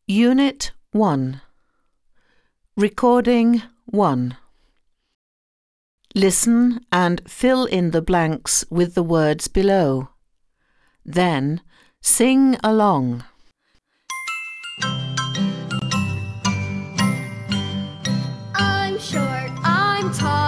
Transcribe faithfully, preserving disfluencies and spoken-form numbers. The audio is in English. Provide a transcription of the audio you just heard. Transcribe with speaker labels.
Speaker 1: Unit one. Recording one. Listen and fill in the blanks with the words below. Then sing along.
Speaker 2: I'm short, I'm tall.